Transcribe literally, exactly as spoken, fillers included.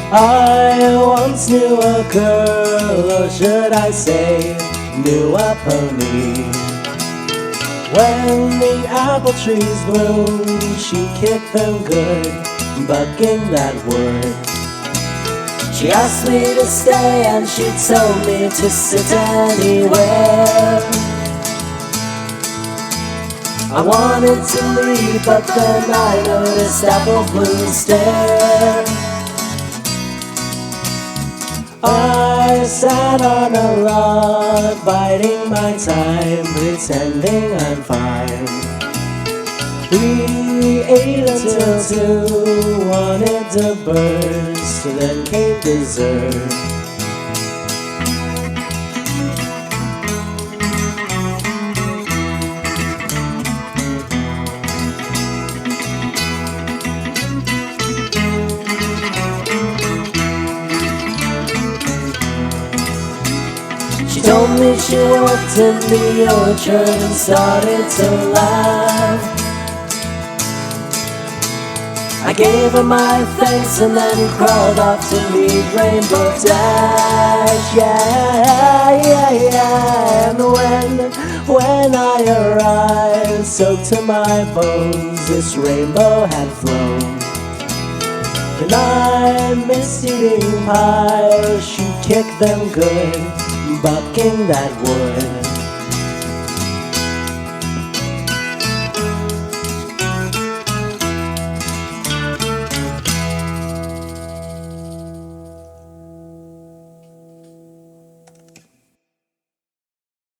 I once knew a girl, or should I say, knew a pony. When the apple trees bloom, she kicked them good, bucking that wood. She asked me to stay and she told me to sit anywhere. I wanted to leave, but then I noticed apple bloom stare. I sat on a log, biding my time, pretending I'm fine. We ate until two, wanted to burst, then came dessert. She told me she worked in the orchard and started to laugh. I gave her my thanks and then crawled off to meet Rainbow Dash. Yeah, yeah, yeah. And when, when I arrived, soaked to my bones, this rainbow had flown. And I missed eating pies, she kicked them good, bucking that wood.